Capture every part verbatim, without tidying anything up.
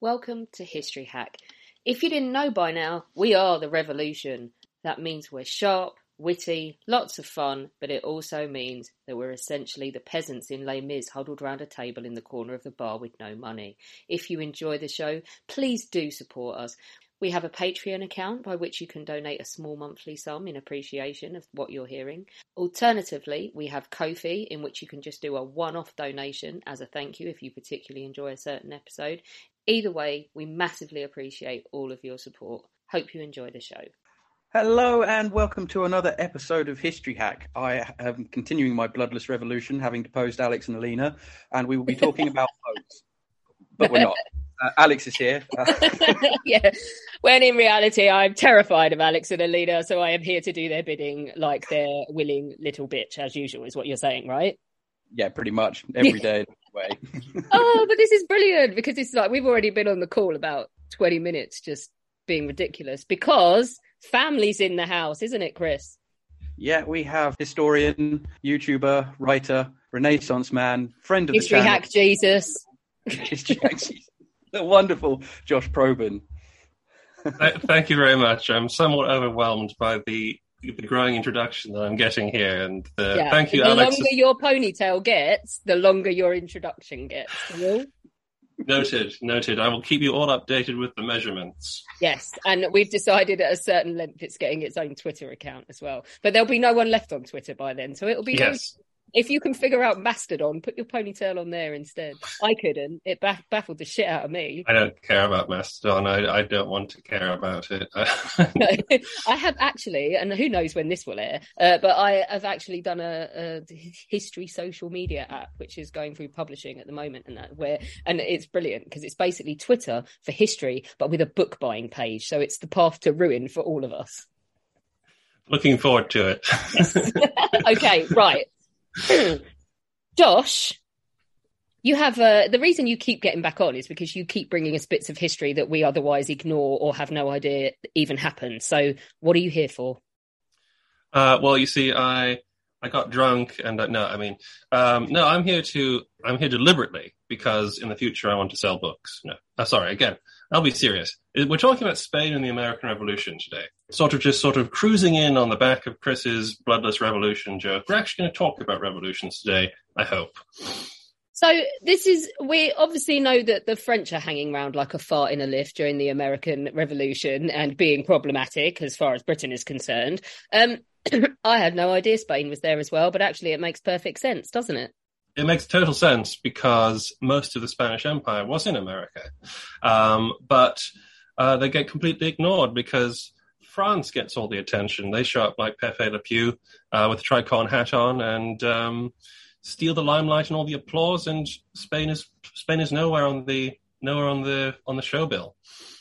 Welcome to History Hack. If you didn't know by now, we are the revolution. That means we're sharp, witty, lots of fun, but it also means that we're essentially the peasants in Les Mis huddled round a table in the corner of the bar with no money. If you enjoy the show, please do support us. We have a Patreon account by which you can donate a small monthly sum in appreciation of what you're hearing. Alternatively, we have Ko-fi, in which you can just do a one-off donation as a thank you if you particularly enjoy a certain episode. Either way, we massively appreciate all of your support. Hope you enjoy the show. Hello and welcome to another episode of History Hack. I am continuing my bloodless revolution, having deposed Alex and Alina, and we will be talking about votes. But we're not. Uh, Alex is here. Yeah, when in reality I'm terrified of Alex and Alina, so I am here to do their bidding like their willing little bitch, as usual, is what you're saying, right? Yeah, pretty much every day. Way. Oh, but this is brilliant because it's like we've already been on the call about twenty minutes just being ridiculous because family's in the house, isn't it, Chris? Yeah, we have historian, YouTuber, writer, Renaissance man, friend of History the channel. Hack Jesus. History Hack Jesus. The wonderful Josh Probyn. Thank you very much. I'm somewhat overwhelmed by the the growing introduction that I'm getting here, and uh, yeah. thank you, the Alex. The longer your ponytail gets, the longer your introduction gets. Will? Noted, noted. I will keep you all updated with the measurements. Yes, and we've decided at a certain length it's getting its own Twitter account as well. But there'll be no one left on Twitter by then, so it'll be yes. No... If you can figure out Mastodon, put your ponytail on there instead. I couldn't. It baff- baffled the shit out of me. I don't care about Mastodon. I, I don't want to care about it. I have actually, and who knows when this will air, uh, but I have actually done a, a history social media app, which is going through publishing at the moment, and that where and it's brilliant because it's basically Twitter for history, but with a book buying page. So it's the path to ruin for all of us. Looking forward to it. Yes. Okay, right. Josh, you have uh, the reason you keep getting back on is because you keep bringing us bits of history that we otherwise ignore or have no idea even happened. So what are you here for? Uh, well, you see, I I got drunk and uh, no, I mean, um, no, I'm here to I'm here deliberately because in the future I want to sell books. No, uh, sorry, again, I'll be serious. We're talking about Spain and the American Revolution today. Sort of just sort of cruising in on the back of Chris's bloodless revolution joke. We're actually going to talk about revolutions today, I hope. So this is, we obviously know that the French are hanging around like a fart in a lift during the American Revolution and being problematic as far as Britain is concerned. Um, I had no idea Spain was there as well, but actually it makes perfect sense, doesn't it? It makes total sense because most of the Spanish Empire was in America. Um, but uh, they get completely ignored because France gets all the attention. They show up like Pepe Le Pew uh, with a tricorn hat on and um, steal the limelight and all the applause. And Spain is Spain is nowhere on the nowhere on the on the show bill.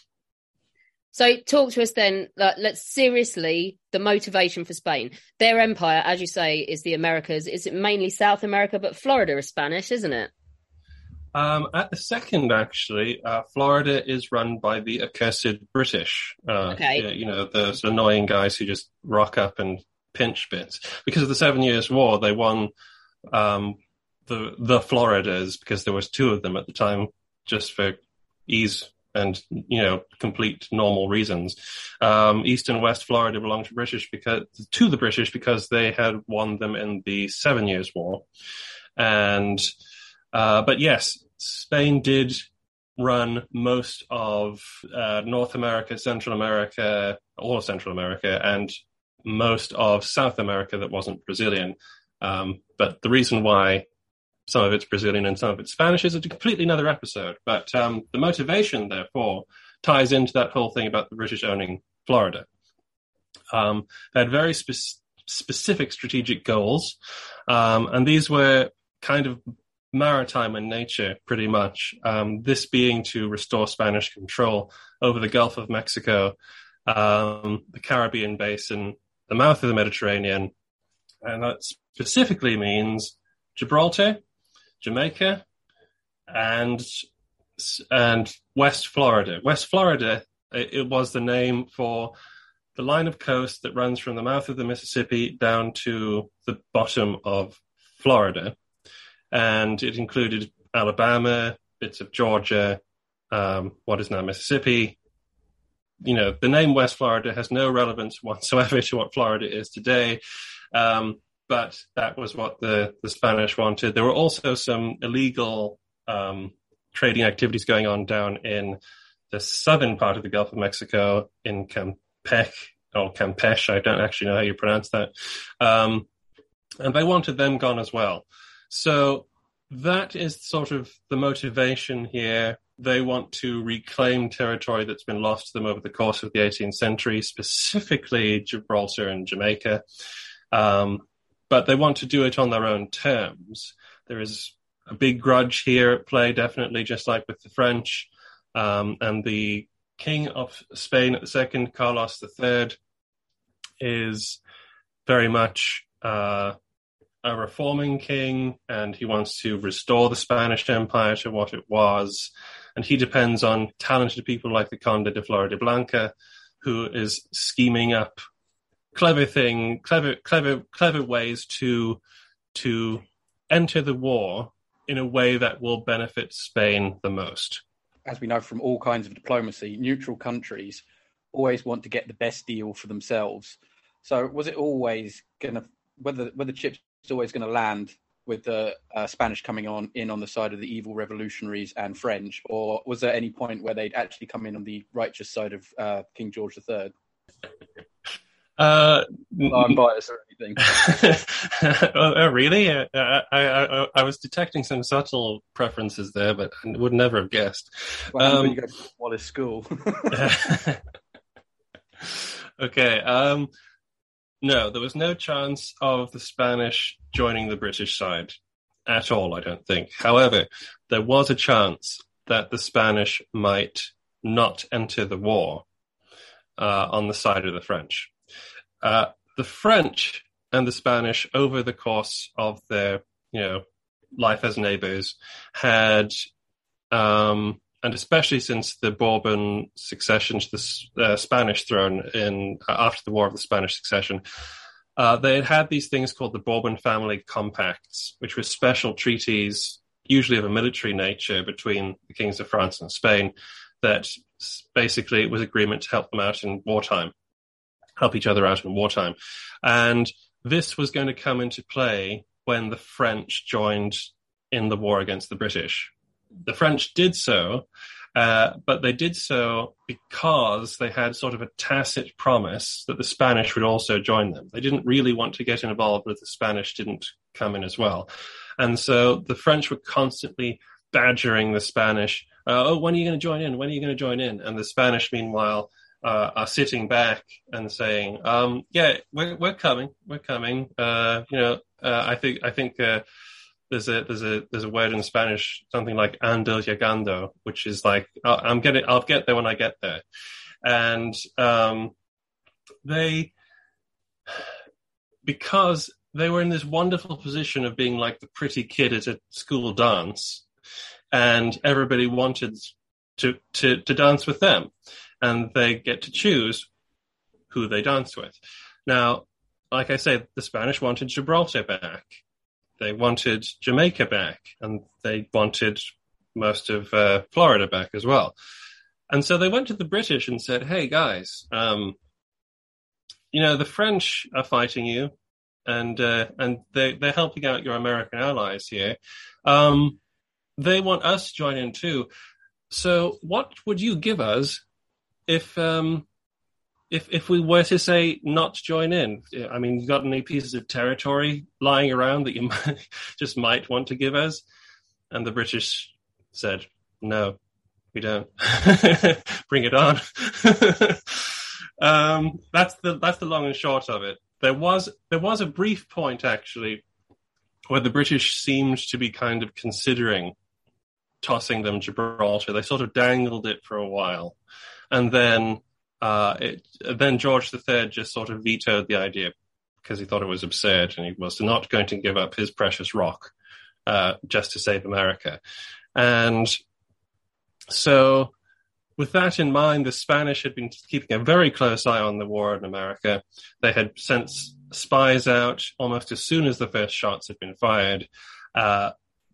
So talk to us then, uh, let's seriously, the motivation for Spain. Their empire, as you say, is the Americas. Is it mainly South America? But Florida is Spanish, isn't it? Um, at the second, actually, uh, Florida is run by the accursed British. Uh, okay. You know, those annoying guys who just rock up and pinch bits. Because of the Seven Years' War, they won um, the the Floridas because there was two of them at the time just for ease and, you know, complete normal reasons. Um, East and West Florida belonged to British because to the British because they had won them in the Seven Years' War. And, uh, but yes, Spain did run most of uh, North America, Central America, all of Central America, and most of South America that wasn't Brazilian. Um, but the reason why some of it's Brazilian and some of it's Spanish is a completely another episode. But um, the motivation, therefore, ties into that whole thing about the British owning Florida. Um, they had very spe- specific strategic goals, um, and these were kind of maritime in nature, pretty much. Um, this being to restore Spanish control over the Gulf of Mexico, um, the Caribbean basin, the mouth of the Mediterranean, and that specifically means Gibraltar, Jamaica, and and West Florida. West Florida, it, it was the name for the line of coast that runs from the mouth of the Mississippi down to the bottom of Florida. And it included Alabama, bits of Georgia, um, what is now Mississippi. You know, the name West Florida has no relevance whatsoever to what Florida is today. Um, but that was what the, the Spanish wanted. There were also some illegal um, trading activities going on down in the southern part of the Gulf of Mexico in Campeche, or Campeche, I don't actually know how you pronounce that. Um, and they wanted them gone as well. So that is sort of the motivation here. They want to reclaim territory that's been lost to them over the course of the eighteenth century, specifically Gibraltar and Jamaica. Um, but they want to do it on their own terms. There is a big grudge here at play, definitely, just like with the French. Um, and the King of Spain at the second, Carlos the Third, is very much uh, a reforming king, and he wants to restore the Spanish Empire to what it was. And he depends on talented people like the Conde de Floridablanca, who is scheming up clever thing, clever, clever, clever ways to to enter the war in a way that will benefit Spain the most. As we know from all kinds of diplomacy, neutral countries always want to get the best deal for themselves. So was it always going to, whether whether chips always going to land with the uh, Spanish coming on in on the side of the evil revolutionaries and French, or was there any point where they'd actually come in on the righteous side of uh, King George the Third? Uh, no, I'm biased or anything. oh, oh, really? I, I, I, I was detecting some subtle preferences there, but I would never have guessed. Well, um, when you go to Wallace School. Okay. Um, no, there was no chance of the Spanish joining the British side at all, I don't think. However, there was a chance that the Spanish might not enter the war uh, on the side of the French. Uh, the French and the Spanish, over the course of their, you know, life as neighbors, had, um, and especially since the Bourbon succession to the uh, Spanish throne in uh, after the War of the Spanish Succession, uh, they had had these things called the Bourbon family compacts, which were special treaties, usually of a military nature, between the kings of France and Spain, that basically it was agreement to help them out in wartime. help each other out in wartime. And this was going to come into play when the French joined in the war against the British. The French did so, uh, but they did so because they had sort of a tacit promise that the Spanish would also join them. They didn't really want to get involved if the Spanish didn't come in as well. And so the French were constantly badgering the Spanish, uh, oh, when are you going to join in? When are you going to join in? And the Spanish, meanwhile, Uh, are sitting back and saying, um, "Yeah, we're we're coming, we're coming." Uh, you know, uh, I think I think uh, there's a there's a there's a word in Spanish, something like "ando llegando," which is like, oh, "I'm getting, I'll get there when I get there." And um, they, because they were in this wonderful position of being like the pretty kid at a school dance, and everybody wanted to to to dance with them. And they get to choose who they dance with. Now, like I say, the Spanish wanted Gibraltar back. They wanted Jamaica back. And they wanted most of uh, Florida back as well. And so they went to the British and said, hey, guys, um, you know, the French are fighting you. And uh, and they, they're helping out your American allies here. Um, they want us to join in too. So what would you give us If um, if if we were to say not join in? I mean, you got any pieces of territory lying around that you might, just might want to give us? And the British said, no, we don't. Bring it on. um, that's the that's the long and short of it. There was there was a brief point actually where the British seemed to be kind of considering tossing them Gibraltar. They sort of dangled it for a while. And then, uh, it, then George the Third just sort of vetoed the idea because he thought it was absurd and he was not going to give up his precious rock uh, just to save America. And so, with that in mind, the Spanish had been keeping a very close eye on the war in America. They had sent spies out almost as soon as the first shots had been fired. Uh,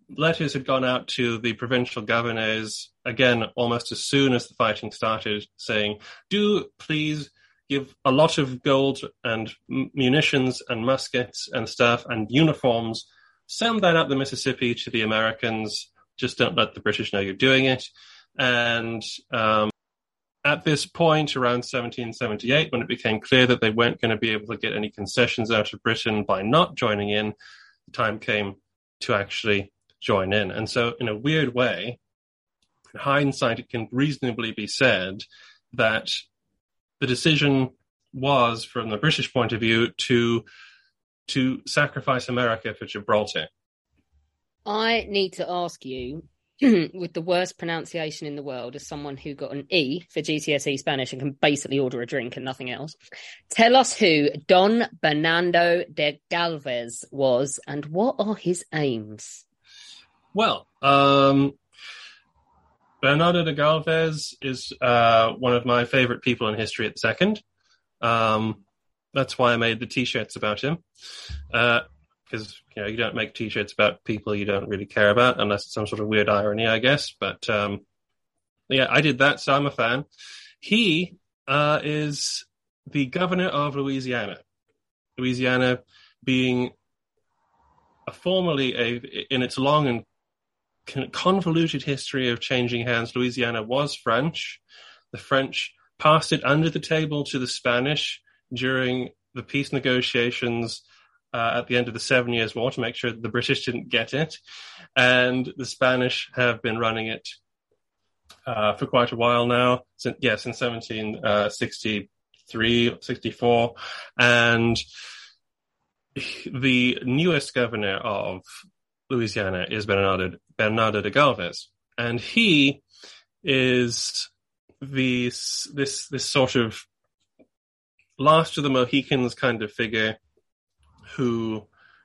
letters had gone out to the provincial governors, again, almost as soon as the fighting started, saying, do please give a lot of gold and munitions and muskets and stuff and uniforms. Send that up the Mississippi to the Americans. Just don't let the British know you're doing it. And um, at this point, around seventeen seventy-eight, when it became clear that they weren't going to be able to get any concessions out of Britain by not joining in, the time came to actually join in. And so, in a weird way, in hindsight, it can reasonably be said that the decision was, from the British point of view, to to sacrifice America for Gibraltar. I need to ask you, with the worst pronunciation in the world, as someone who got an E for G C S E Spanish and can basically order a drink and nothing else, tell us who Don Bernardo de Galvez was and what are his aims? Well, um, Bernardo de Galvez is uh, one of my favorite people in history at the second. Um, that's why I made the T-shirts about him. Uh, because, you know, you don't make T-shirts about people you don't really care about, unless it's some sort of weird irony, I guess. But, um, yeah, I did that, so I'm a fan. He uh, is the governor of Louisiana. Louisiana being a formerly, a, in its long and convoluted history of changing hands, Louisiana was French. The French passed it under the table to the Spanish during the peace negotiations uh, at the end of the Seven Years' War to make sure that the British didn't get it. And the Spanish have been running it uh, for quite a while now, since, yeah, since seventeen sixty-three, sixty-four. And the newest governor of Louisiana is Bernardo, Bernardo de Galvez. And he is the, this, this sort of last of the Mohicans kind of figure who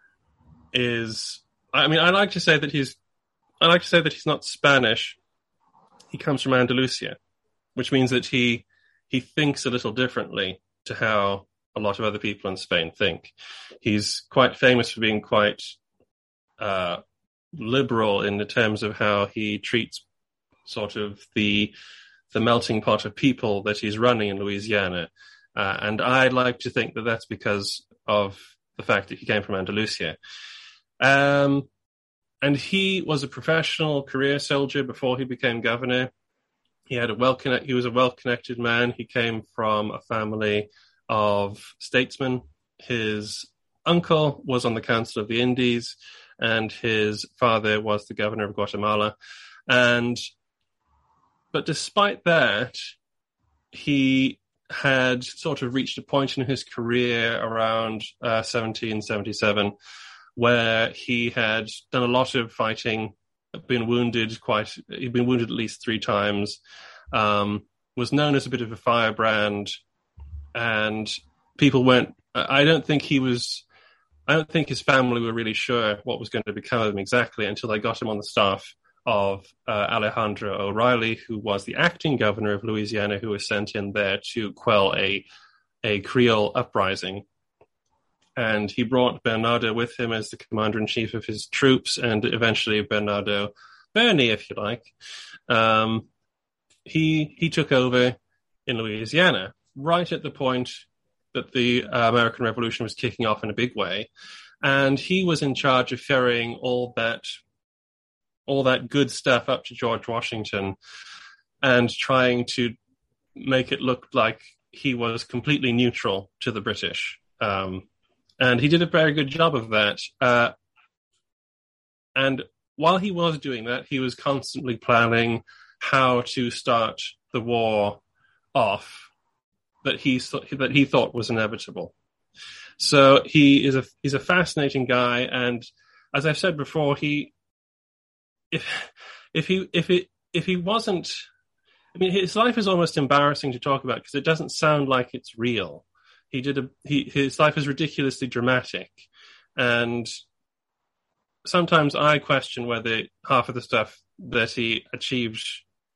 is, I mean, I like to say that he's, I like to say that he's not Spanish. He comes from Andalusia, which means that he, he thinks a little differently to how a lot of other people in Spain think. He's quite famous for being quite uh, liberal in the terms of how he treats sort of the the melting pot of people that he's running in Louisiana. Uh, and I like to think that that's because of the fact that he came from Andalusia. Um, and he was a professional career soldier before he became governor. He had a well connect, he was a well-connected man. He came from a family of statesmen. His uncle was on the Council of the Indies, and his father was the governor of Guatemala. And but despite that, he had sort of reached a point in his career around uh, seventeen seventy-seven where he had done a lot of fighting, been wounded quite, he'd been wounded at least three times, um, was known as a bit of a firebrand, and people weren't, I don't think he was, I don't think his family were really sure what was going to become of him exactly until they got him on the staff of uh, Alejandro O'Reilly, who was the acting governor of Louisiana, who was sent in there to quell a a Creole uprising. And he brought Bernardo with him as the commander-in-chief of his troops, and eventually Bernardo Bernie, if you like. Um, he he took over in Louisiana right at the point that the uh, American Revolution was kicking off in a big way, and he was in charge of ferrying all that all that good stuff up to George Washington and trying to make it look like he was completely neutral to the British. Um, and he did a very good job of that. Uh, and while he was doing that, he was constantly planning how to start the war off that he that he thought was inevitable. So he is a he's a fascinating guy, and as I've said before, he if if he if it if he wasn't, I mean, his life is almost embarrassing to talk about because it doesn't sound like it's real. He did a he his life is ridiculously dramatic, and sometimes I question whether half of the stuff that he achieved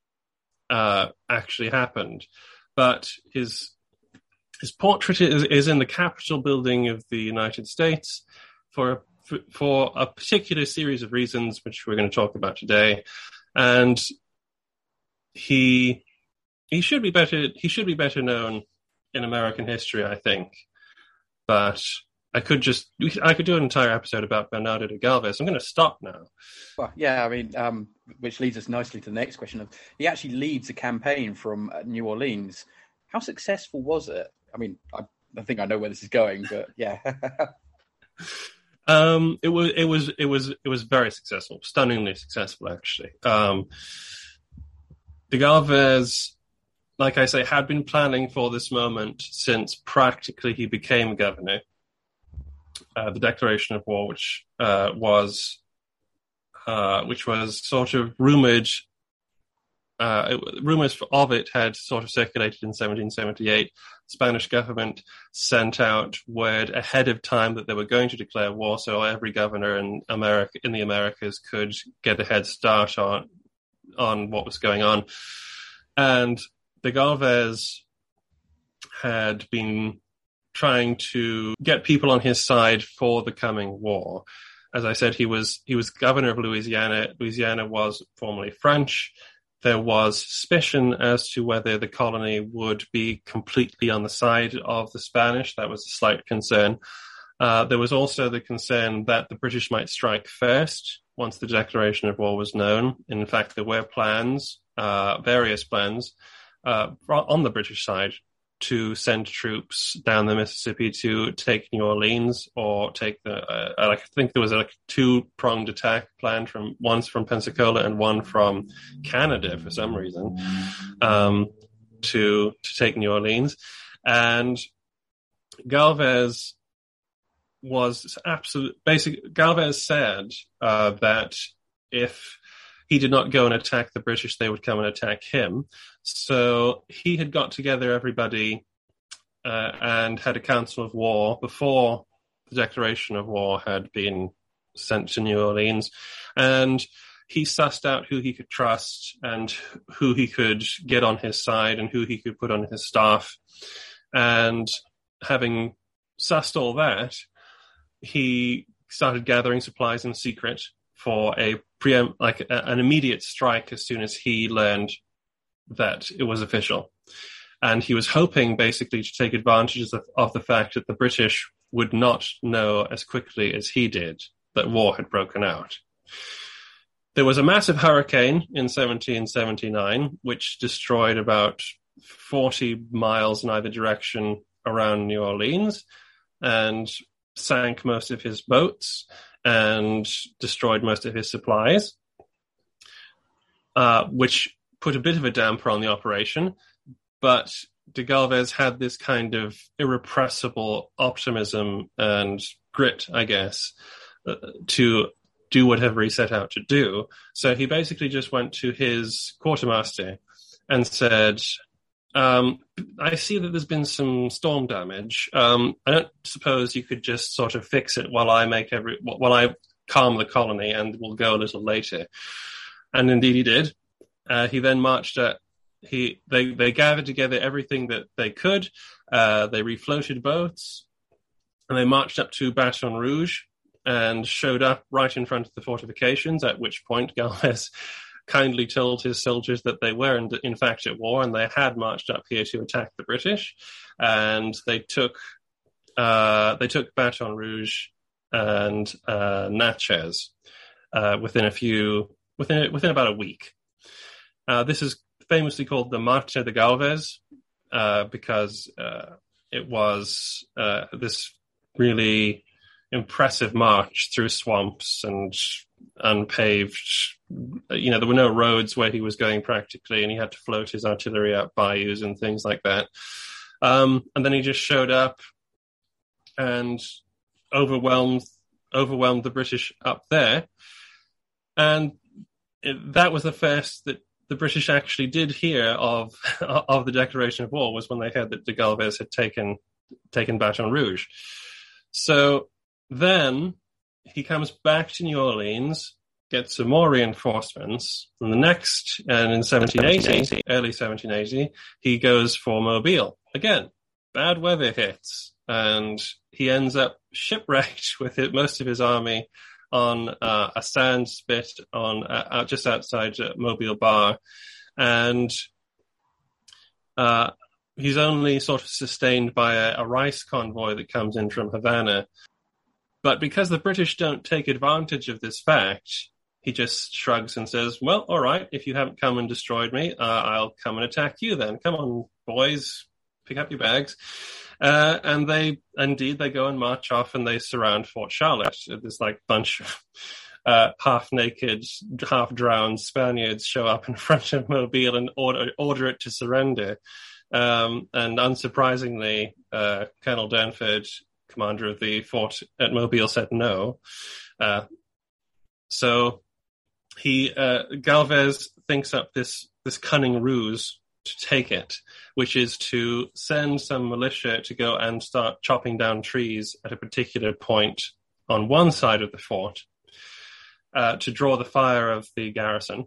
uh, actually happened. But his his portrait is, is in the Capitol building of the United States for f- for a particular series of reasons, which we're going to talk about today. And he he should be better he should be better known in American history, I think. But I could just I could do an entire episode about Bernardo de Galvez. I'm going to stop now. Well, yeah, I mean, um, which leads us nicely to the next question. Of he actually leads a campaign from uh, New Orleans. How successful was it? I mean, I, I think I know where this is going, but yeah. um, it was it was it was it was very successful, stunningly successful, actually. Um, de Galvez, like I say, had been planning for this moment since practically he became governor. Uh, the declaration of war, which uh, was uh, which was sort of rumored, uh, it, rumors of it had sort of circulated in seventeen seventy-eight. The Spanish government sent out word ahead of time that they were going to declare war, so every governor in America in the Americas could get a head start on on what was going on. And de Galvez had been trying to get people on his side for the coming war. As I said, he was he was governor of Louisiana. Louisiana was formerly French. There was suspicion as to whether the colony would be completely on the side of the Spanish. That was a slight concern. Uh, there was also the concern that the British might strike first once the declaration of war was known. In fact, there were plans, uh, various plans, uh, on the British side to send troops down the Mississippi to take New Orleans or take the, uh, I think there was a two-pronged attack planned from, once from Pensacola and one from Canada for some reason, um, to, to take New Orleans. And Galvez was absolute, basic, Galvez said, uh, that if he did not go and attack the British, they would come and attack him. So he had got together everybody uh, and had a council of war before the declaration of war had been sent to New Orleans. And he sussed out who he could trust and who he could get on his side and who he could put on his staff. And having sussed all that, he started gathering supplies in secret for a preempt, like a, an immediate strike as soon as he learned that it was official. And he was hoping basically to take advantage of, of the fact that the British would not know as quickly as he did that war had broken out. There was a massive hurricane in seventeen seventy-nine, which destroyed about forty miles in either direction around New Orleans and sank most of his boats and destroyed most of his supplies, uh, which put a bit of a damper on the operation. But de Galvez had this kind of irrepressible optimism and grit, I guess, uh, to do whatever he set out to do. So he basically just went to his quartermaster and said, um, I see that there's been some storm damage. Um, I don't suppose you could just sort of fix it while I make every, while I calm the colony, and we'll go a little later. And indeed he did. Uh, he then marched at, he, they, they gathered together everything that they could. Uh, they refloated boats and they marched up to Baton Rouge and showed up right in front of the fortifications, at which point Galvez kindly told his soldiers that they were in, in fact at war and they had marched up here to attack the British. And they took, uh, they took Baton Rouge and, uh, Natchez, uh, within a few, within, within about a week. Uh, this is famously called the Marcha de Galvez, uh, because, uh, it was, uh, this really impressive march through swamps and unpaved, you know, there were no roads where he was going practically, and he had to float his artillery up bayous and things like that. Um, and then he just showed up and overwhelmed, overwhelmed the British up there. And it, that was the first that the British actually did hear of, of the declaration of war, was when they heard that de Galvez had taken, taken Baton Rouge. So then he comes back to New Orleans, gets some more reinforcements, and the next, and in seventeen eighty, early seventeen eighty, he goes for Mobile. Again, bad weather hits. and he ends up shipwrecked with it, most of his army on uh, a sand spit on uh, out just outside uh, Mobile Bar, and uh, he's only sort of sustained by a, a rice convoy that comes in from Havana. But because the British don't take advantage of this fact, he just shrugs and says, well, all right, if you haven't come and destroyed me, uh, I'll come and attack you then. Come on, boys, pick up your bags. Uh, and they, indeed, they go and march off and they surround Fort Charlotte. This like bunch of uh, half-naked, half-drowned Spaniards show up in front of Mobile and order, order it to surrender. Um, and unsurprisingly, uh, Colonel Danford, commander of the fort at Mobile, said no. Uh, so he, uh, Galvez thinks up this, this cunning ruse to take it, which is to send some militia to go and start chopping down trees at a particular point on one side of the fort uh, to draw the fire of the garrison.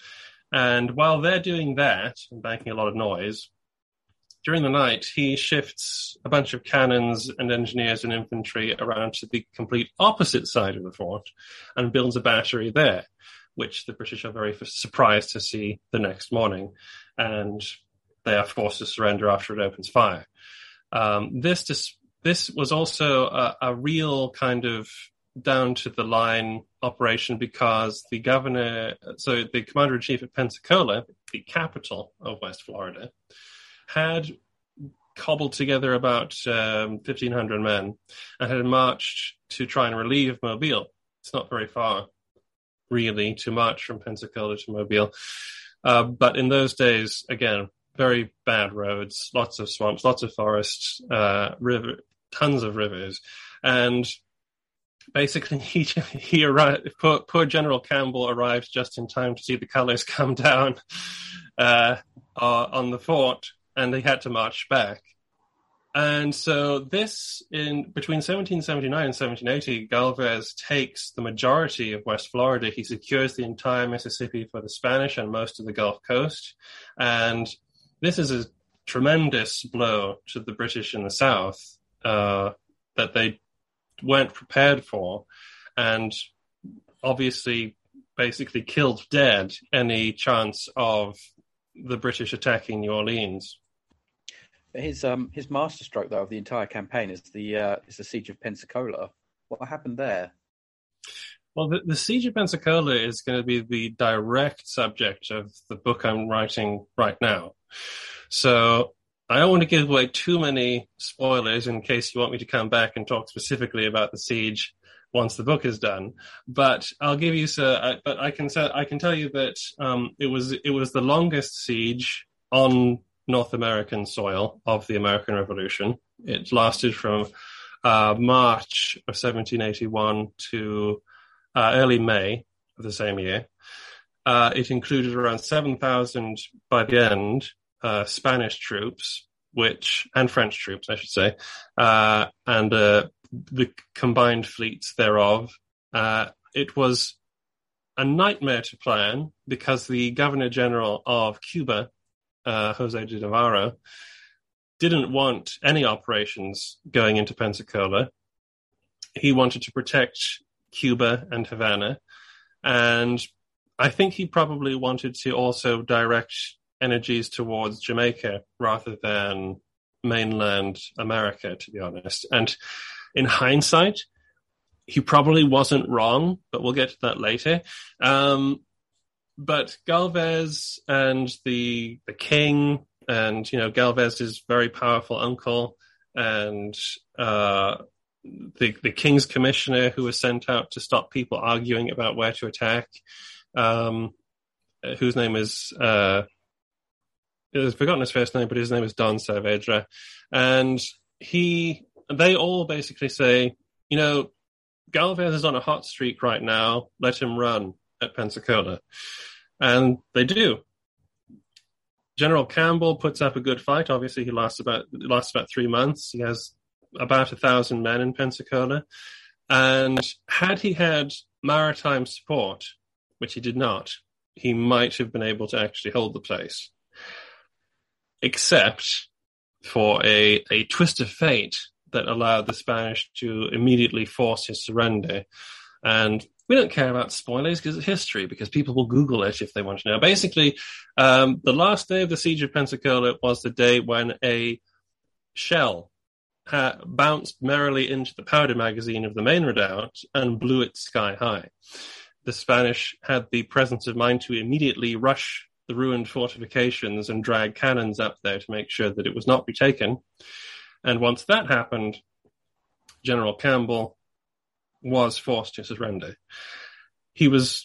And while they're doing that and making a lot of noise, during the night, he shifts a bunch of cannons and engineers and infantry around to the complete opposite side of the fort and builds a battery there, which the British are very surprised to see the next morning. And they are forced to surrender after it opens fire. Um, this dis- this was also a, a real kind of down-to-the-line operation because the governor, so the commander-in-chief at Pensacola, the capital of West Florida, had cobbled together about um, fifteen hundred men and had marched to try and relieve Mobile. It's not very far, really, to march from Pensacola to Mobile. Uh, but in those days, again, very bad roads, lots of swamps, lots of forests, uh, river, tons of rivers. And basically, he, he arrived, poor, poor General Campbell arrived just in time to see the colors come down uh, uh, on the fort, and they had to march back. And so this, in between seventeen seventy-nine and seventeen eighty, Galvez takes the majority of West Florida. He secures the entire Mississippi for the Spanish and most of the Gulf Coast. And this is a tremendous blow to the British in the South uh, that they weren't prepared for, and obviously basically killed dead any chance of the British attacking New Orleans. His um his masterstroke though of the entire campaign is the uh, is the siege of Pensacola. What happened there? Well, the, the siege of Pensacola is going to be the direct subject of the book I'm writing right now. So I don't want to give away too many spoilers in case you want me to come back and talk specifically about the siege once the book is done. But I'll give you so. I, but I can I can tell you that um, it was it was the longest siege on North American soil of the American Revolution. It lasted from uh, March of seventeen eighty-one to uh, early May of the same year. Uh, it included around seven thousand by the end uh, Spanish troops, which and French troops, I should say, uh, and uh, the combined fleets thereof. Uh, it was a nightmare to plan because the Governor General of Cuba, Uh, Jose de Navarro, didn't want any operations going into Pensacola. He wanted to protect Cuba and Havana, and I think he probably wanted to also direct energies towards Jamaica rather than mainland America, to be honest. And in hindsight, he probably wasn't wrong, but we'll get to that later. Um, But Galvez and the the king, and you know Galvez's very powerful uncle, and uh, the the king's commissioner who was sent out to stop people arguing about where to attack, um, whose name is uh, I've forgotten his first name, but his name is Don Saavedra, and he they all basically say, you know, Galvez is on a hot streak right now. Let him run at Pensacola. And they do. General Campbell puts up a good fight. Obviously, he lasts about lasts about three months. He has about a thousand men in Pensacola. And had he had maritime support, which he did not, he might have been able to actually hold the place. Except for a, a twist of fate that allowed the Spanish to immediately force his surrender. And we don't care about spoilers because it's history, because people will Google it if they want to know. Basically, um, the last day of the siege of Pensacola was the day when a shell ha- bounced merrily into the powder magazine of the main redoubt and blew it sky high. The Spanish had the presence of mind to immediately rush the ruined fortifications and drag cannons up there to make sure that it was not retaken. And once that happened, General Campbell was forced to surrender. He was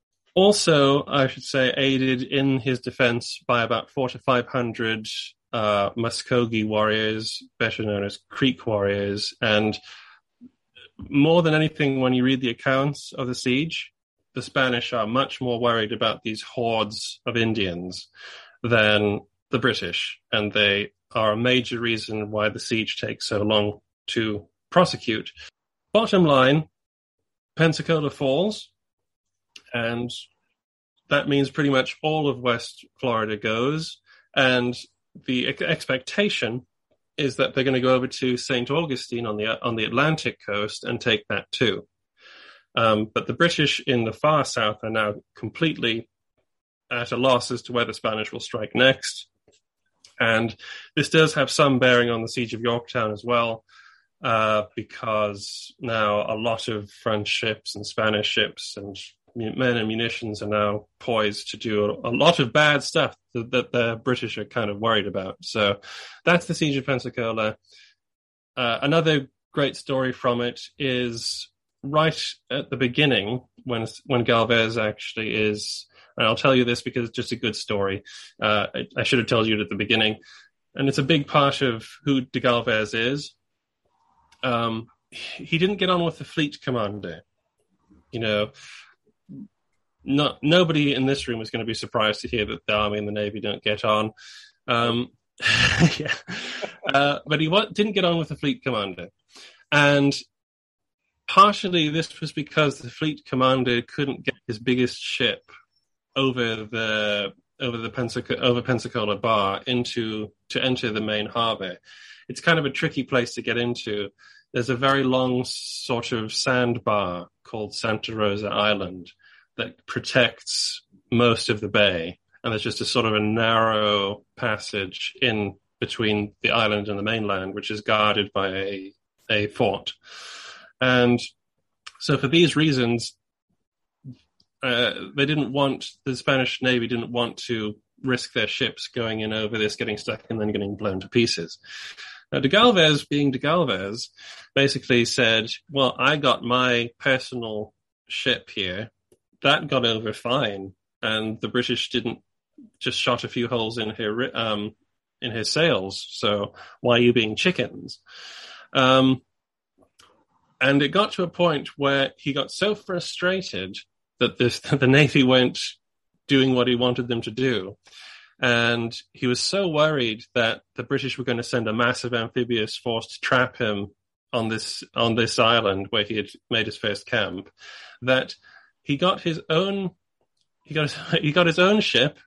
also, I should say, aided in his defense by about four to five hundred uh, Muskogee warriors, better known as Creek warriors. And more than anything, when you read the accounts of the siege, the Spanish are much more worried about these hordes of Indians than the British. And they are a major reason why the siege takes so long to prosecute. Bottom line, Pensacola falls, and that means pretty much all of West Florida goes, and the ex- expectation is that they're going to go over to Saint Augustine on the on the Atlantic coast and take that too. Um, but the British in the far south are now completely at a loss as to where the Spanish will strike next, and this does have some bearing on the siege of Yorktown as well. Uh, because now a lot of French ships and Spanish ships and men and munitions are now poised to do a, a lot of bad stuff that, that the British are kind of worried about. So that's the siege of Pensacola. Uh, another great story from it is right at the beginning when when Galvez actually is, and I'll tell you this because it's just a good story. Uh, I, I should have told you it at the beginning, and it's a big part of who de Galvez is. Um, he didn't get on with the fleet commander. You know, not nobody in this room is going to be surprised to hear that the Army and the Navy don't get on. Um, yeah, uh, but he wa- didn't get on with the fleet commander, and partially this was because the fleet commander couldn't get his biggest ship over the over the Pensacola, over Pensacola Bar into to enter the main harbor. It's kind of a tricky place to get into. There's a very long sort of sandbar called Santa Rosa Island that protects most of the bay. And there's just a sort of a narrow passage in between the island and the mainland, which is guarded by a, a fort. And so for these reasons, uh, they didn't want, the Spanish Navy didn't want to risk their ships going in over this, getting stuck and then getting blown to pieces. Now, de Galvez, being de Galvez, basically said, well, I got my personal ship here. That got over fine. And the British didn't just shot a few holes in her, um, in his sails. So why are you being chickens? Um, and it got to a point where he got so frustrated that this, the Navy weren't doing what he wanted them to do. And he was so worried that the British were going to send a massive amphibious force to trap him on this on this island where he had made his first camp, that he got his own he got his, he got his own ship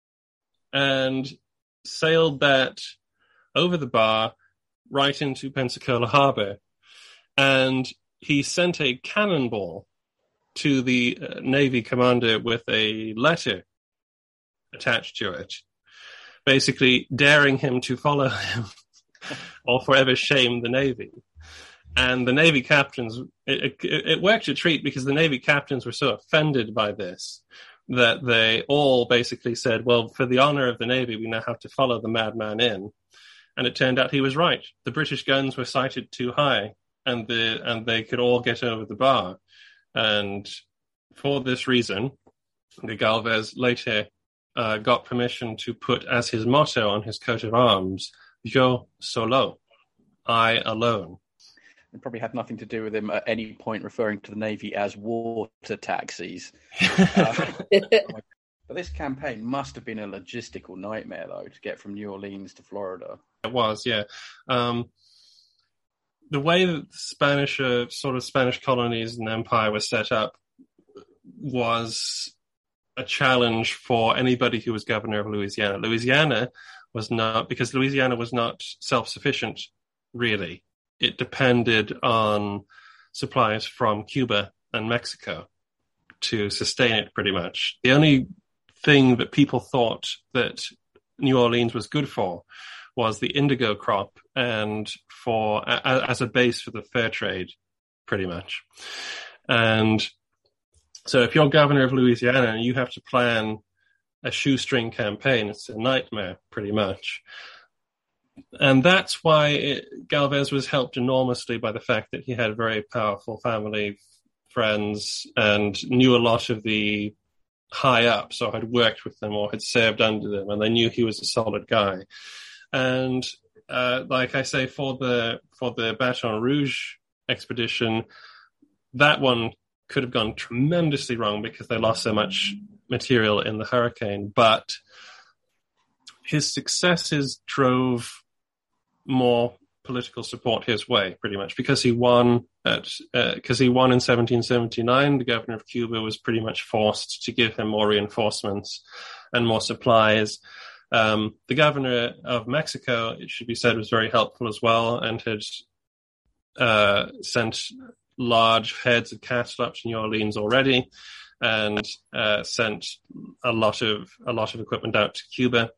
and sailed that over the bar right into Pensacola Harbor. And he sent a cannonball to the uh, Navy commander with a letter attached to it, basically daring him to follow him or forever shame the Navy. And the Navy captains, it, it, it worked a treat because the Navy captains were so offended by this that they all basically said, well, for the honor of the Navy, we now have to follow the madman in. And it turned out he was right. The British guns were sighted too high, and the and they could all get over the bar. And for this reason, de Galvez later uh, got permission to put as his motto on his coat of arms, "Yo solo," I alone. It probably had nothing to do with him at any point referring to the Navy as water taxis. uh, but this campaign must have been a logistical nightmare, though, to get from New Orleans to Florida. It was, yeah. Um, the way that the Spanish, uh, sort of Spanish colonies and empire was set up was a challenge for anybody who was governor of Louisiana. Louisiana was not, because Louisiana was not self-sufficient, really. it depended on supplies from Cuba and Mexico to sustain it pretty much. The only thing that people thought that New Orleans was good for was the indigo crop and for a, as a base for the fur trade, pretty much. And so if you're governor of Louisiana and you have to plan a shoestring campaign, it's a nightmare, pretty much. And that's why it, Galvez was helped enormously by the fact that he had very powerful family, friends, and knew a lot of the high ups, or had worked with them, or had served under them, and they knew he was a solid guy. And uh, like I say, for the for the Baton Rouge expedition, that one could have gone tremendously wrong because they lost so much material in the hurricane. But his successes drove more political support his way, pretty much, because he won at because uh, he won in seventeen seventy-nine. The governor of Cuba was pretty much forced to give him more reinforcements and more supplies. Um, the governor of Mexico, it should be said, was very helpful as well, and had uh, sent large herds of cattle up to New Orleans already, and uh, sent a lot of a lot of equipment out to Cuba.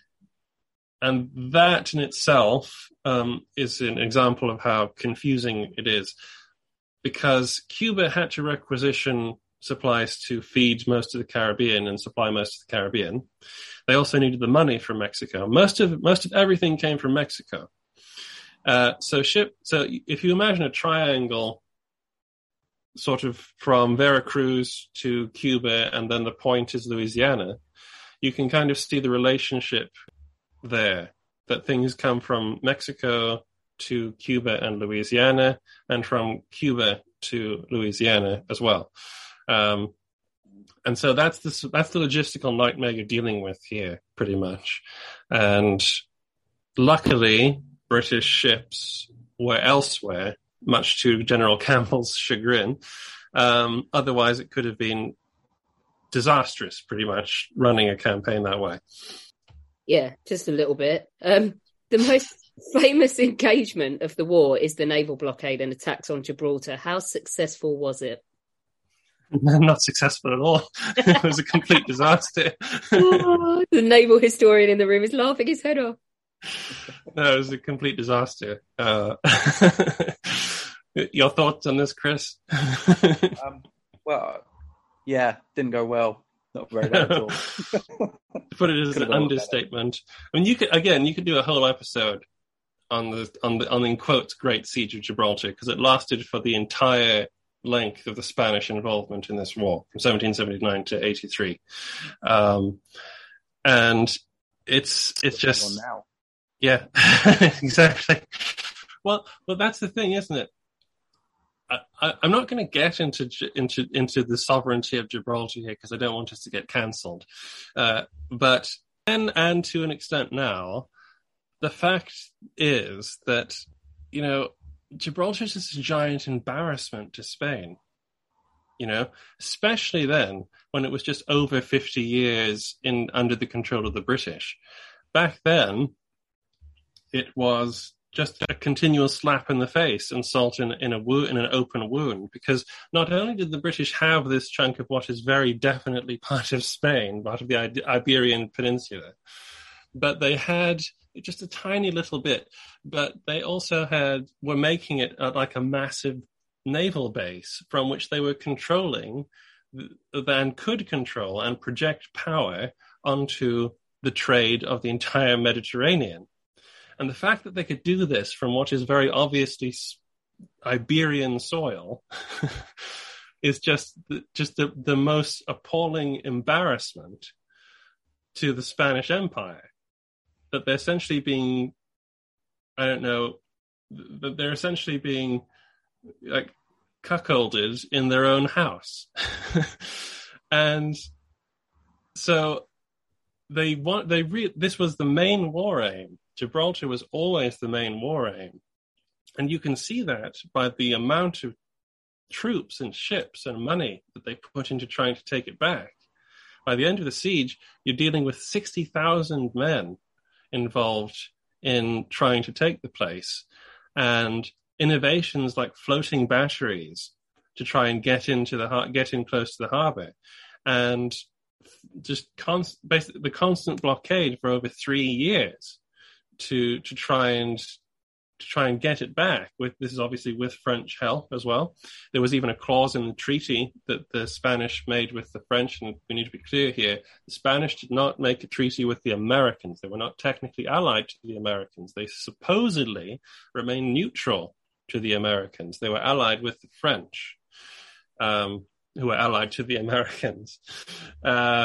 And that in itself um, is an example of how confusing it is, because Cuba had to requisition supplies to feed most of the Caribbean and supply most of the Caribbean. They also needed the money from Mexico. Most of most of everything came from Mexico. Uh, so ship. So if you imagine a triangle, sort of from Veracruz to Cuba, and then the point is Louisiana, you can kind of see the relationship there, that things come from Mexico to Cuba and Louisiana, and from Cuba to Louisiana as well. Um, and so that's the, that's the logistical nightmare you're dealing with here, pretty much. And luckily, British ships were elsewhere, much to General Campbell's chagrin. Um, otherwise, it could have been disastrous, pretty much, running a campaign that way. Yeah, just a little bit. Um, the most famous engagement of the war is the naval blockade and attacks on Gibraltar. How successful was it? Not successful at all. It was a complete disaster. Oh, the naval historian in the room is laughing his head off. No, it was a complete disaster. Uh, your thoughts on this, Chris? um, well, yeah, didn't go well. Not very bad at all. To put it as an understatement. I mean, you could again, you could do a whole episode on the on the on the in quotes Great Siege of Gibraltar, because it lasted for the entire length of the Spanish involvement in this war, from seventeen seventy-nine to eighty-three, um, and it's it's just now. Yeah, exactly. Well, well, that's the thing, isn't it? I, I'm not going to get into into into the sovereignty of Gibraltar here because I don't want us to get cancelled. Uh, but then, and to an extent now, the fact is that, you know, Gibraltar is just a giant embarrassment to Spain. You know, especially then when it was just over fifty years in under the control of the British. Back then, it was just a continual slap in the face and salt in, in a wo- in an open wound, because not only did the British have this chunk of what is very definitely part of Spain, part of the I- Iberian Peninsula, but they had just a tiny little bit, but they also had, were making it uh, like a massive naval base from which they were controlling and could control and project power onto the trade of the entire Mediterranean. And the fact that they could do this from what is very obviously Iberian soil is just the, just the, the most appalling embarrassment to the Spanish Empire. That they're essentially being, I don't know, that they're essentially being like cuckolded in their own house. And so they want, they re- this was the main war aim. Gibraltar was always the main war aim. And you can see that by the amount of troops and ships and money that they put into trying to take it back. By the end of the siege, you're dealing with sixty thousand men involved in trying to take the place. And innovations like floating batteries to try and get into the get in close to the harbor, and just const, basically the constant blockade for over three years to to try and to try and get it back. With this is obviously with French help as well. There was even a clause in the treaty that the Spanish made with the French, and we need to be clear here: the Spanish did not make a treaty with the Americans. They were not technically allied to the Americans. They supposedly remained neutral to the Americans. They were allied with the French, um, who were allied to the Americans. Uh,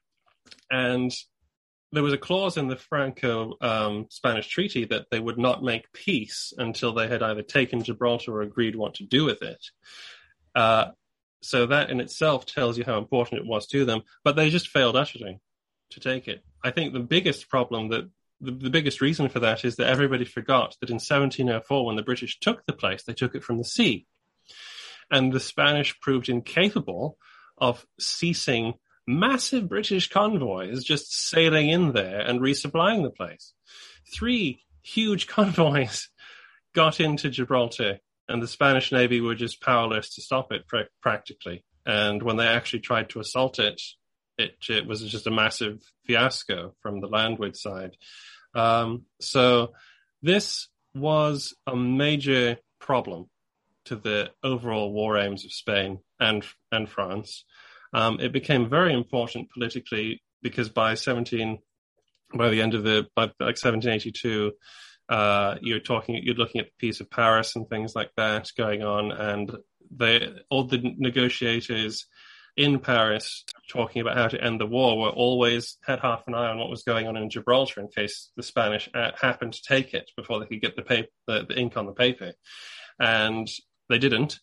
and there was a clause in the Franco-Spanish um, treaty that they would not make peace until they had either taken Gibraltar or agreed what to do with it. Uh, so that in itself tells you how important it was to them, but they just failed utterly to take it. I think the biggest problem that the, the biggest reason for that is that everybody forgot that in seventeen oh four, when the British took the place, they took it from the sea. And the Spanish proved incapable of ceasing massive British convoys just sailing in there and resupplying the place. Three huge convoys got into Gibraltar, and the Spanish Navy were just powerless to stop it pr- practically. And when they actually tried to assault it, it, it was just a massive fiasco from the landward side. Um, so this was a major problem to the overall war aims of Spain and and France. Um, it became very important politically because by seventeen, by the end of the by like seventeen eighty-two, uh, you're talking, you're looking at the Peace of Paris and things like that going on, and they all the negotiators in Paris talking about how to end the war were always had half an eye on what was going on in Gibraltar in case the Spanish uh, happened to take it before they could get the paper, the, the ink on the paper, and they didn't.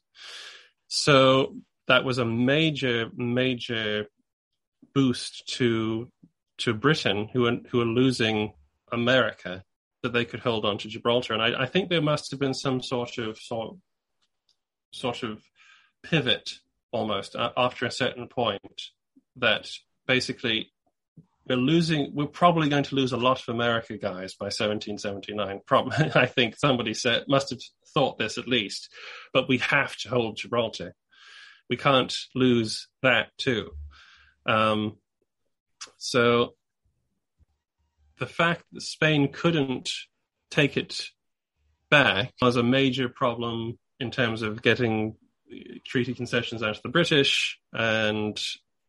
So that was a major, major boost to to Britain, who are who are losing America, that they could hold on to Gibraltar. And I, I think there must have been some sort of sort, sort of pivot almost uh, after a certain point that basically we're losing. We're probably going to lose a lot of America, guys, by seventeen seventy-nine. Probably, I think somebody said must have thought this at least, but we have to hold Gibraltar. We can't lose that too. Um, so the fact that Spain couldn't take it back was a major problem in terms of getting treaty concessions out of the British. And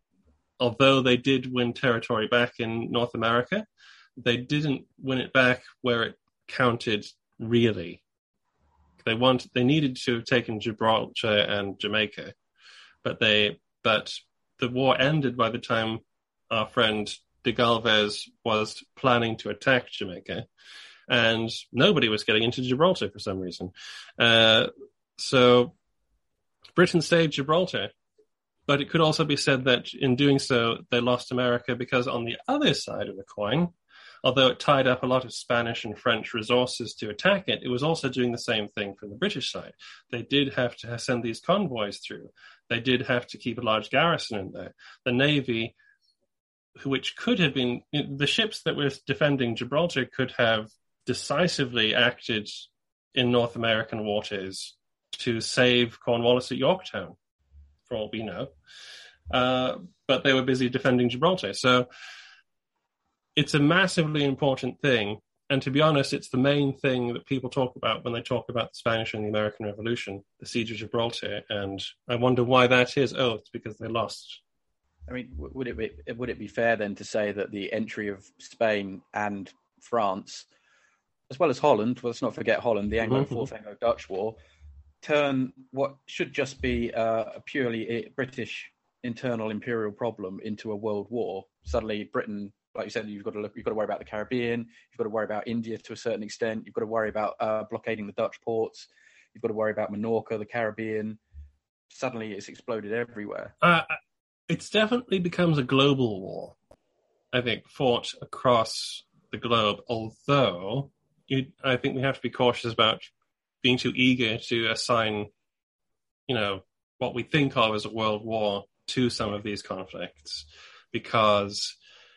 although they did win territory back in North America, they didn't win it back where it counted really. They wanted, they needed to have taken Gibraltar and Jamaica. But they, but the war ended by the time our friend de Galvez was planning to attack Jamaica, and nobody was getting into Gibraltar for some reason. Uh, so Britain stayed Gibraltar, but it could also be said that in doing so, they lost America because on the other side of the coin, although it tied up a lot of Spanish and French resources to attack it, it was also doing the same thing from the British side. They did have to send these convoys through. They did have to keep a large garrison in there. The Navy, which could have been, the ships that were defending Gibraltar could have decisively acted in North American waters to save Cornwallis at Yorktown, for all we know. Uh, but they were busy defending Gibraltar. So it's a massively important thing. And to be honest, it's the main thing that people talk about when they talk about the Spanish and the American Revolution, the Siege of Gibraltar. And I wonder why that is. Oh, it's because they lost. I mean, would it be, would it be fair then to say that the entry of Spain and France, as well as Holland, well, let's not forget Holland, the Anglo, mm-hmm. Fourth Anglo-Dutch War, turn what should just be uh, a purely British internal imperial problem into a world war? Suddenly Britain, like you said, you've got to look, you've got to worry about the Caribbean, you've got to worry about India to a certain extent, you've got to worry about uh, blockading the Dutch ports, you've got to worry about Minorca, the Caribbean. Suddenly it's exploded everywhere. Uh, it's definitely becomes a global war, I think, fought across the globe, although you, I think we have to be cautious about being too eager to assign, you know, what we think of as a world war to some of these conflicts, because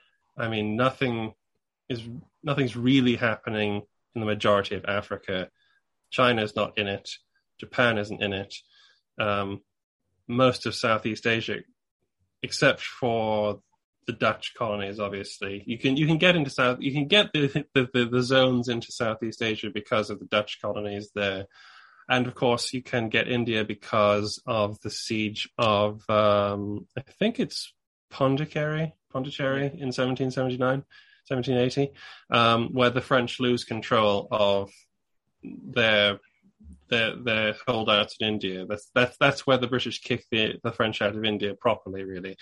I mean, nothing is nothing's really happening in the majority of Africa China's not in it. Japan isn't in it. Um, most of Southeast Asia, except for the Dutch colonies, obviously, you can you can get into South. You can get the the, the, the zones into Southeast Asia because of the Dutch colonies there. And, of course, you can get India because of the siege of, um, I think it's Pondicherry, Pondicherry in seventeen seventy-nine, seventeen eighty, um, where the French lose control of their their, their holdouts in India. That's, that's, that's where the British kick the, the French out of India properly, really.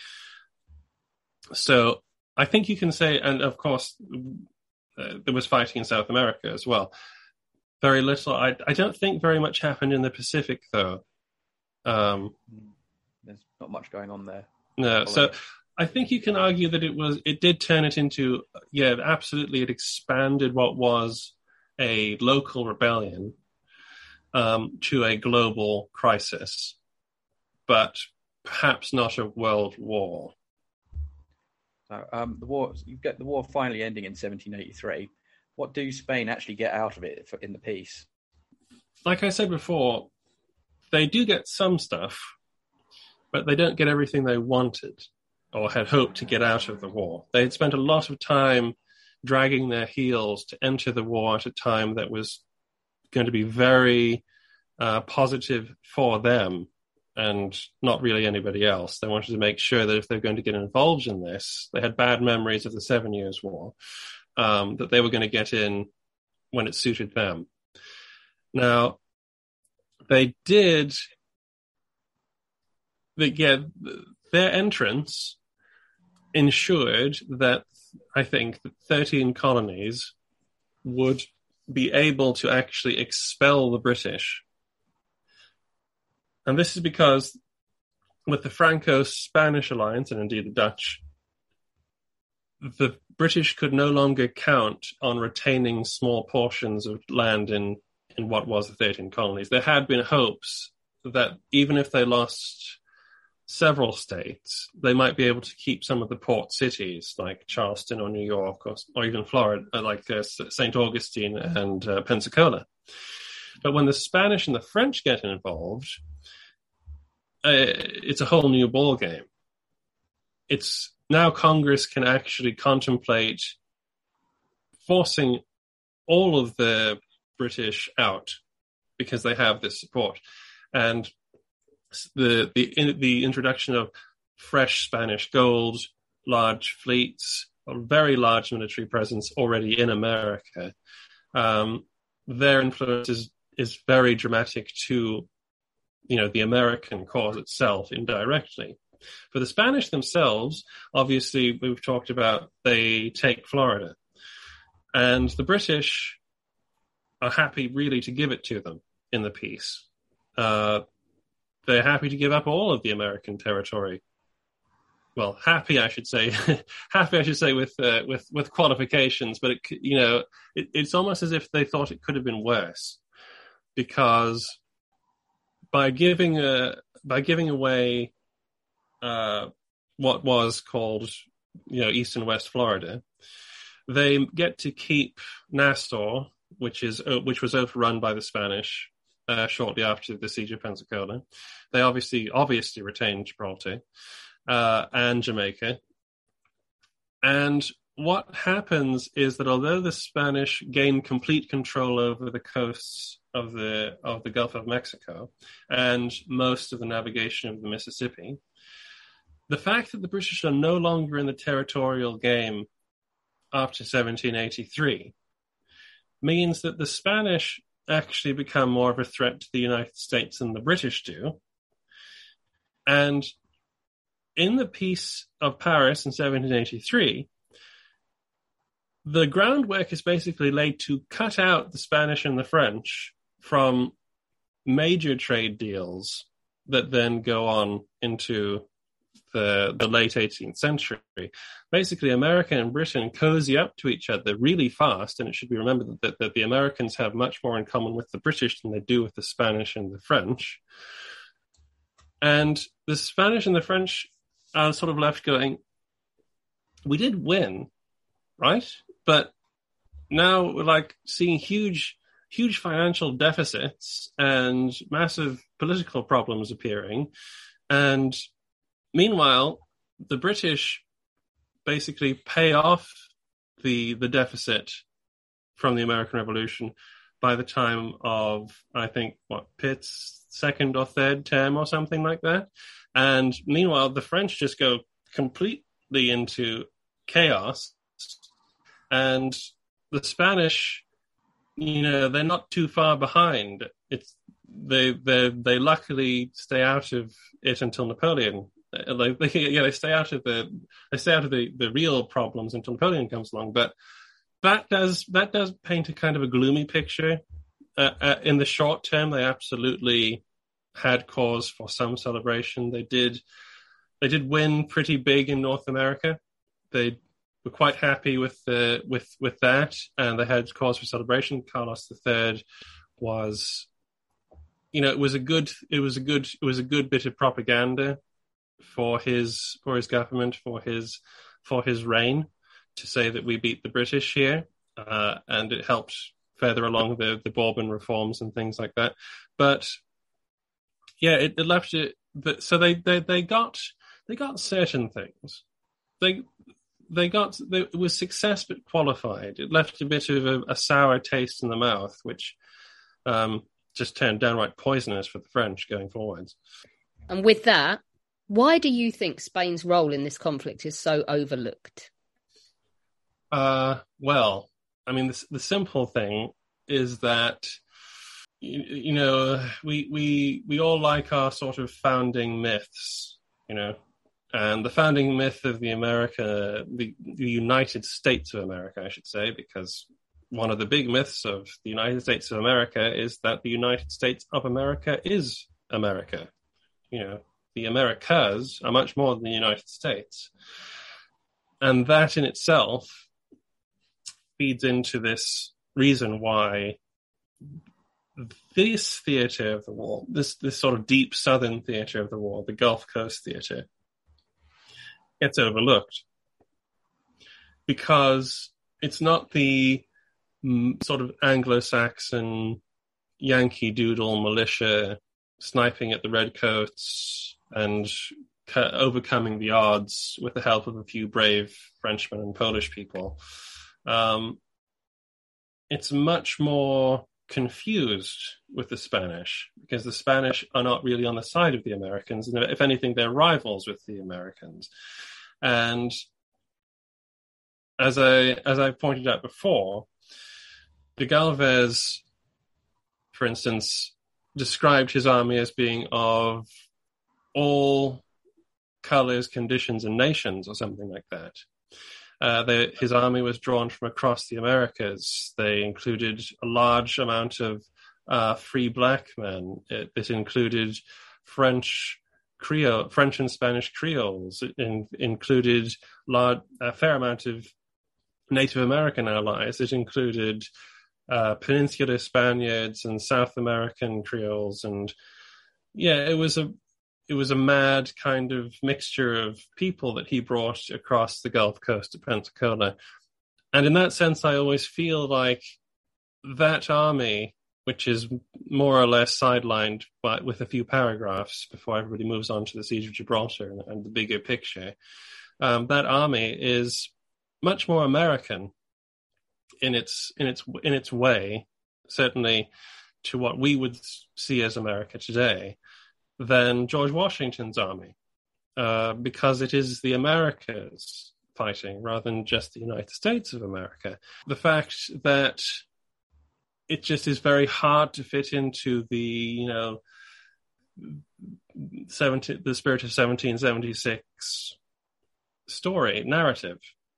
So I think you can say, and, of course, uh, there was fighting in South America as well. Very little. I, I don't think very much happened in the Pacific, though. Um, There's not much going on there. No, so I think you can argue that it was. It did turn it into. Yeah, absolutely. It expanded what was a local rebellion um, to a global crisis, but perhaps not a world war. So um, the war. You get the war finally ending in seventeen eighty-three. What do Spain actually get out of it for, in the peace? Like I said before, they do get some stuff, but they don't get everything they wanted or had hoped to get out of the war. They had spent a lot of time dragging their heels to enter the war at a time that was going to be very uh, positive for them and not really anybody else. They wanted to make sure that if they're going to get involved in this, they had bad memories of the Seven Years' War. Um, that they were going to get in when it suited them. Now, they did, they, yeah, their entrance ensured that I think that thirteen colonies would be able to actually expel the British. And this is because with the Franco-Spanish alliance, and indeed the Dutch, the British could no longer count on retaining small portions of land in, in what was the thirteen colonies. There had been hopes that even if they lost several states, they might be able to keep some of the port cities like Charleston or New York or, or even Florida, like uh, Saint Augustine and uh, Pensacola. But when the Spanish and the French get involved, uh, it's a whole new ballgame. It's now Congress can actually contemplate forcing all of the British out because they have this support. And the the in, the introduction of fresh Spanish gold, large fleets, a very large military presence already in America, um, their influence is, is very dramatic to, you know, the American cause itself indirectly. For the Spanish themselves, obviously, we've talked about they take Florida. And the British are happy, really, to give it to them in the peace. Uh, they're happy to give up all of the American territory. Well, happy, I should say. happy, I should say, with uh, with with qualifications. But, it, you know, it, it's almost as if they thought it could have been worse. Because by giving a, by giving away... Uh, what was called, you know, East and West Florida, they get to keep Nassau, which is uh, which was overrun by the Spanish uh, shortly after the siege of Pensacola. They obviously obviously retained Gibraltar uh, and Jamaica. And what happens is that although the Spanish gain complete control over the coasts of the of the Gulf of Mexico and most of the navigation of the Mississippi, the fact that the British are no longer in the territorial game after seventeen eighty-three means that the Spanish actually become more of a threat to the United States than the British do. And in the Peace of Paris in seventeen eighty-three, the groundwork is basically laid to cut out the Spanish and the French from major trade deals that then go on into the, the late eighteenth century. Basically, America and Britain cozy up to each other really fast, and it should be remembered that, that the Americans have much more in common with the British than they do with the Spanish and the French. And the Spanish and the French are sort of left going, we did win, right? But now we're like seeing huge huge financial deficits and massive political problems appearing. And meanwhile, the British basically pay off the the deficit from the American Revolution by the time of, I think, what, Pitt's second or third term or something like that. And meanwhile, the French just go completely into chaos. And the Spanish, you know, they're not too far behind. It's they they they luckily stay out of it until Napoleon. Like they, yeah, they stay out of the they stay out of the, the real problems until Napoleon comes along. But that does that does paint a kind of a gloomy picture. Uh, uh, in the short term, they absolutely had cause for some celebration. They did they did win pretty big in North America. They were quite happy with the with with that, and they had cause for celebration. Carlos the Third was, you know, it was a good it was a good it was a good bit of propaganda for his for his government, for his for his reign, to say that we beat the British here, uh, and it helped further along the the Bourbon reforms and things like that. But yeah, it, it left it. But so they, they they got they got certain things. They they got they, it was success but qualified. It left a bit of a, a sour taste in the mouth, which um, just turned downright poisonous for the French going forwards. And with that, why do you think Spain's role in this conflict is so overlooked? Uh, well, I mean, the, the simple thing is that, you, you know, we, we, we all like our sort of founding myths, you know, and the founding myth of the America, the, the United States of America, I should say, because one of the big myths of the United States of America is that the United States of America is America. You know, the Americas are much more than the United States. And that in itself feeds into this reason why this theatre of the war, this, this sort of deep southern theatre of the war, the Gulf Coast theatre, gets overlooked. Because it's not the mm, sort of Anglo-Saxon Yankee Doodle militia sniping at the redcoats and ca- overcoming the odds with the help of a few brave Frenchmen and Polish people. Um, it's much more confused with the Spanish, because the Spanish are not really on the side of the Americans, and if anything, they're rivals with the Americans. And as I as I pointed out before, de Galvez, for instance, described his army as being of all colors, conditions, and nations, or something like that. Uh, they, his army was drawn from across the Americas. They included a large amount of uh, free black men. It, it included French Creole, French and Spanish Creoles. It in, included large, a fair amount of Native American allies. It included uh, Peninsular Spaniards and South American Creoles, and yeah, it was a it was a mad kind of mixture of people that he brought across the Gulf Coast of Pensacola. And in that sense, I always feel like that army, which is more or less sidelined by, with a few paragraphs before everybody moves on to the Siege of Gibraltar and, and the bigger picture, um, that army is much more American in its in its in its way, certainly to what we would see as America today, than George Washington's army, uh, because it is the Americas fighting rather than just the United States of America. The fact that it just is very hard to fit into the, you know, seventeen, the spirit of seventeen seventy-six story narrative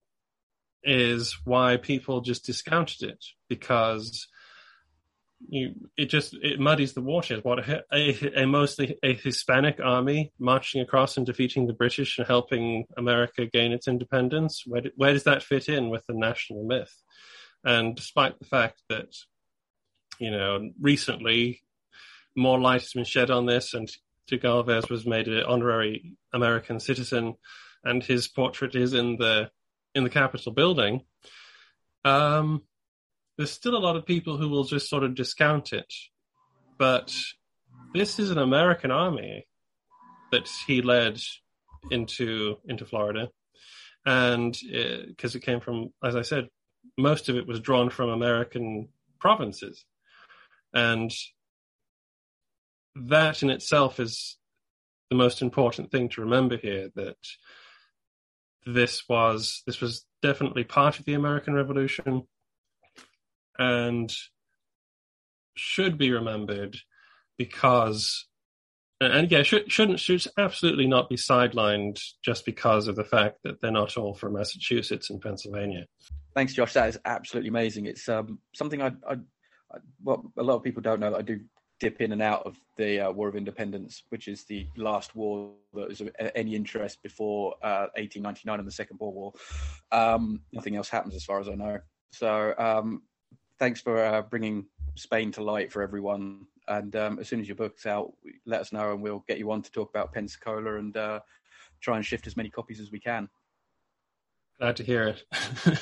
is why people just discounted it, because you, it just it muddies the waters. What a, a, a mostly a Hispanic army marching across and defeating the British and helping America gain its independence. Where, where does that fit in with the national myth? And despite the fact that, you know, recently more light has been shed on this, and de Galvez was made an honorary American citizen, and his portrait is in the in the Capitol building. Um, there's still a lot of people who will just sort of discount it. But this is an American army that he led into into Florida. And because it, it came from, as I said, most of it was drawn from American provinces. And that in itself is the most important thing to remember here, that this was this was definitely part of the American Revolution and should be remembered because, and yeah, should, shouldn't should absolutely not be sidelined just because of the fact that they're not all from Massachusetts and Pennsylvania. Thanks, Josh. That is absolutely amazing. It's um, something I, I, I, well, a lot of people don't know that I do dip in and out of the uh, War of Independence, which is the last war that was of any interest before uh, eighteen ninety-nine and the Second World War. Um, nothing else happens as far as I know. So um, thanks for uh, bringing Spain to light for everyone. And um, as soon as your book's out, let us know and we'll get you on to talk about Pensacola and uh, try and shift as many copies as we can. Glad to hear it.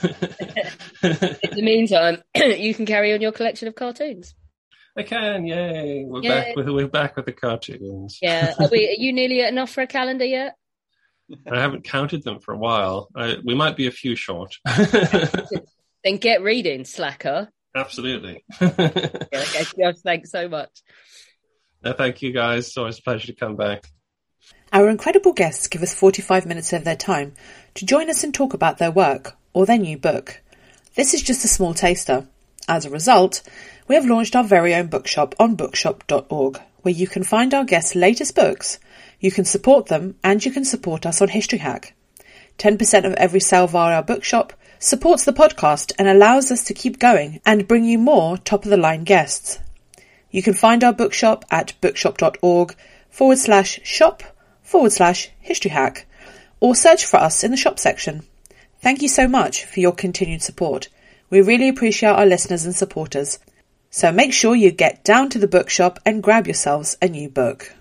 In the meantime, you can carry on your collection of cartoons. I can, yay. We're, yay. Back with, we're back with the cartoons. Yeah. Are, we, are you nearly enough for a calendar yet? I haven't counted them for a while. I, we might be a few short. Then get reading, slacker. Absolutely. Yeah, okay, Josh, thanks so much. No, thank you, guys. It's always a pleasure to come back. Our incredible guests give us forty-five minutes of their time to join us and talk about their work or their new book. This is just a small taster. As a result, we have launched our very own bookshop on bookshop dot org, where you can find our guests' latest books, you can support them, and you can support us on History Hack. ten percent of every sale via our bookshop supports the podcast and allows us to keep going and bring you more top-of-the-line guests. You can find our bookshop at bookshop dot org forward slash shop forward slash history hack, or search for us in the shop section. Thank you so much for your continued support. We really appreciate our listeners and supporters. So make sure you get down to the bookshop and grab yourselves a new book.